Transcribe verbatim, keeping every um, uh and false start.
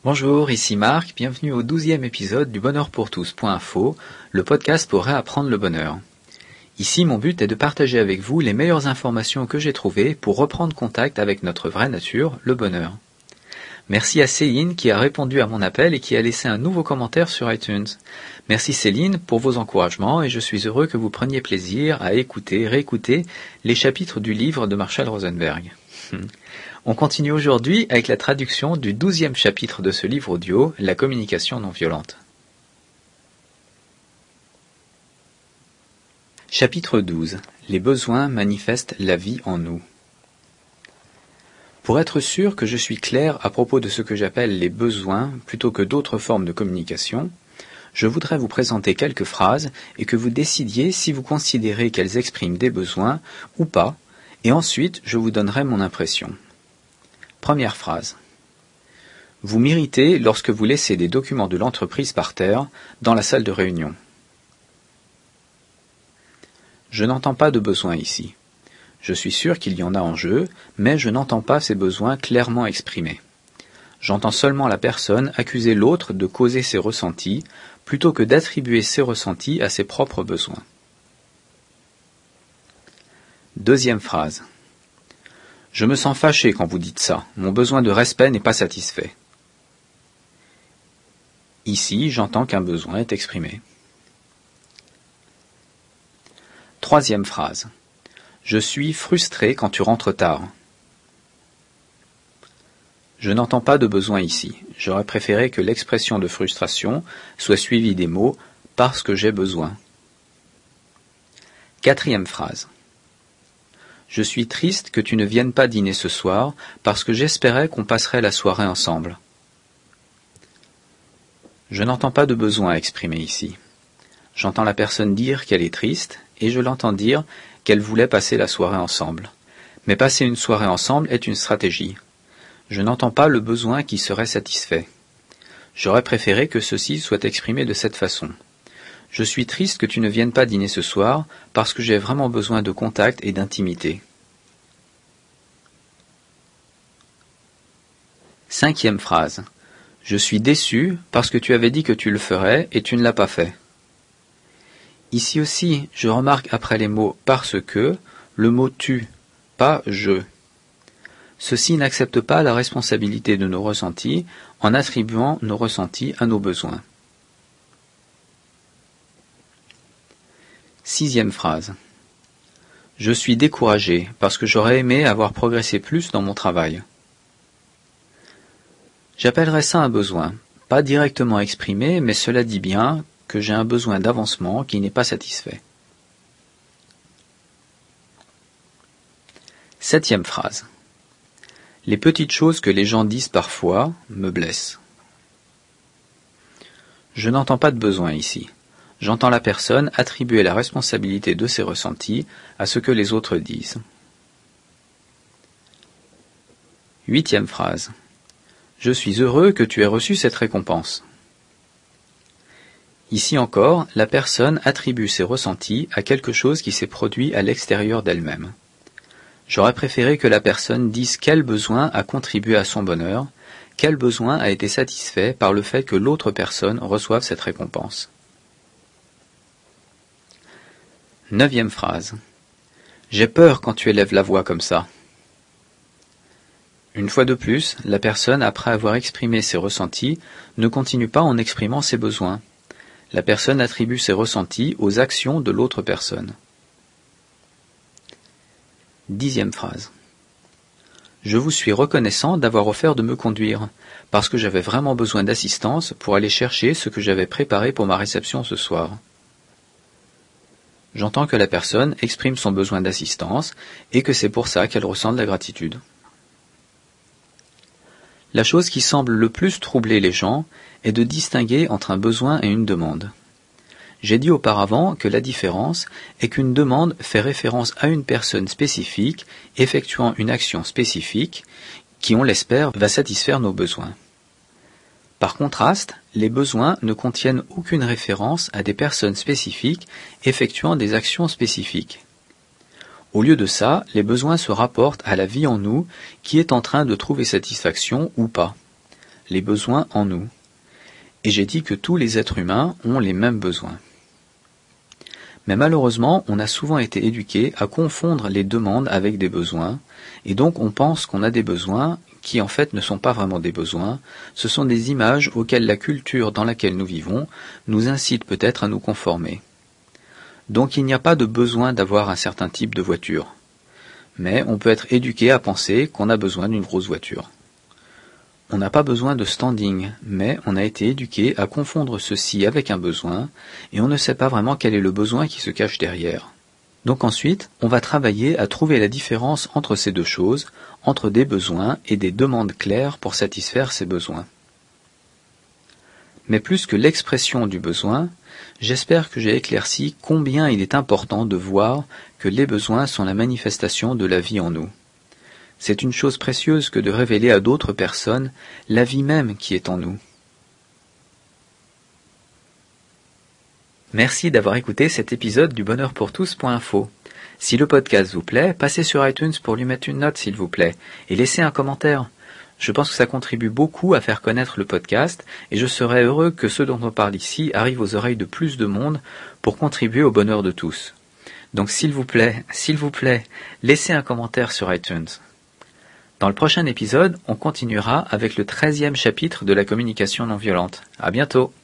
Bonjour, ici Marc, bienvenue au douzième épisode du bonheur pour tous point info, le podcast pour réapprendre le bonheur. Ici, mon but est de partager avec vous les meilleures informations que j'ai trouvées pour reprendre contact avec notre vraie nature, le bonheur. Merci à Céline qui a répondu à mon appel et qui a laissé un nouveau commentaire sur iTunes. Merci Céline pour vos encouragements et je suis heureux que vous preniez plaisir à écouter, réécouter les chapitres du livre de Marshall Rosenberg. On continue aujourd'hui avec la traduction du douzième chapitre de ce livre audio, La communication non violente. Chapitre douze. Les besoins manifestent la vie en nous. Pour être sûr que je suis clair à propos de ce que j'appelle les besoins plutôt que d'autres formes de communication, je voudrais vous présenter quelques phrases et que vous décidiez si vous considérez qu'elles expriment des besoins ou pas, et ensuite je vous donnerai mon impression. Première phrase. Vous m'irritez lorsque vous laissez des documents de l'entreprise par terre dans la salle de réunion. Je n'entends pas de besoin ici. Je suis sûr qu'il y en a en jeu, mais je n'entends pas ces besoins clairement exprimés. J'entends seulement la personne accuser l'autre de causer ses ressentis, plutôt que d'attribuer ses ressentis à ses propres besoins. Deuxième phrase. Je me sens fâché quand vous dites ça. Mon besoin de respect n'est pas satisfait. Ici, j'entends qu'un besoin est exprimé. Troisième phrase. Je suis frustré quand tu rentres tard. Je n'entends pas de besoin ici. J'aurais préféré que l'expression de frustration soit suivie des mots « parce que j'ai besoin ». Quatrième phrase. Je suis triste que tu ne viennes pas dîner ce soir parce que j'espérais qu'on passerait la soirée ensemble. Je n'entends pas de besoin exprimé ici. J'entends la personne dire qu'elle est triste et je l'entends dire qu'elle voulait passer la soirée ensemble. Mais passer une soirée ensemble est une stratégie. Je n'entends pas le besoin qui serait satisfait. J'aurais préféré que ceci soit exprimé de cette façon. Je suis triste que tu ne viennes pas dîner ce soir parce que j'ai vraiment besoin de contact et d'intimité. Cinquième phrase. Je suis déçu parce que tu avais dit que tu le ferais et tu ne l'as pas fait. Ici aussi, je remarque après les mots « parce que » le mot « tu », pas « je ». Ceci n'accepte pas la responsabilité de nos ressentis en attribuant nos ressentis à nos besoins. Sixième phrase. Je suis découragé parce que j'aurais aimé avoir progressé plus dans mon travail. J'appellerais ça un besoin, pas directement exprimé, mais cela dit bien que j'ai un besoin d'avancement qui n'est pas satisfait. Septième phrase. Les petites choses que les gens disent parfois me blessent. Je n'entends pas de besoin ici. J'entends la personne attribuer la responsabilité de ses ressentis à ce que les autres disent. Huitième phrase. Je suis heureux que tu aies reçu cette récompense. Ici encore, la personne attribue ses ressentis à quelque chose qui s'est produit à l'extérieur d'elle-même. J'aurais préféré que la personne dise quel besoin a contribué à son bonheur, quel besoin a été satisfait par le fait que l'autre personne reçoive cette récompense. Neuvième phrase. J'ai peur quand tu élèves la voix comme ça. Une fois de plus, la personne, après avoir exprimé ses ressentis, ne continue pas en exprimant ses besoins. La personne attribue ses ressentis aux actions de l'autre personne. Dixième phrase. Je vous suis reconnaissant d'avoir offert de me conduire, parce que j'avais vraiment besoin d'assistance pour aller chercher ce que j'avais préparé pour ma réception ce soir. J'entends que la personne exprime son besoin d'assistance et que c'est pour ça qu'elle ressent de la gratitude. La chose qui semble le plus troubler les gens est de distinguer entre un besoin et une demande. J'ai dit auparavant que la différence est qu'une demande fait référence à une personne spécifique effectuant une action spécifique qui, on l'espère, va satisfaire nos besoins. Par contraste, les besoins ne contiennent aucune référence à des personnes spécifiques effectuant des actions spécifiques. Au lieu de ça, les besoins se rapportent à la vie en nous qui est en train de trouver satisfaction ou pas. les besoins en nous. Et j'ai dit que tous les êtres humains ont les mêmes besoins. Mais malheureusement, on a souvent été éduqués à confondre les demandes avec des besoins, et donc on pense qu'on a des besoins qui en fait ne sont pas vraiment des besoins, ce sont des images auxquelles la culture dans laquelle nous vivons nous incite peut-être à nous conformer. Donc il n'y a pas de besoin d'avoir un certain type de voiture. Mais on peut être éduqué à penser qu'on a besoin d'une grosse voiture. On n'a pas besoin de standing, mais on a été éduqué à confondre ceci avec un besoin, et on ne sait pas vraiment quel est le besoin qui se cache derrière. Donc ensuite, on va travailler à trouver la différence entre ces deux choses, entre des besoins et des demandes claires pour satisfaire ces besoins. Mais plus que l'expression du besoin, j'espère que j'ai éclairci combien il est important de voir que les besoins sont la manifestation de la vie en nous. C'est une chose précieuse que de révéler à d'autres personnes la vie même qui est en nous. Merci d'avoir écouté cet épisode du bonheur pour tous point info. Si le podcast vous plaît, passez sur iTunes pour lui mettre une note s'il vous plaît, et laissez un commentaire. Je pense que ça contribue beaucoup à faire connaître le podcast, et je serais heureux que ce dont on parle ici arrive aux oreilles de plus de monde pour contribuer au bonheur de tous. Donc s'il vous plaît, s'il vous plaît, laissez un commentaire sur iTunes. Dans le prochain épisode, on continuera avec le treizième chapitre de la communication non violente. À bientôt!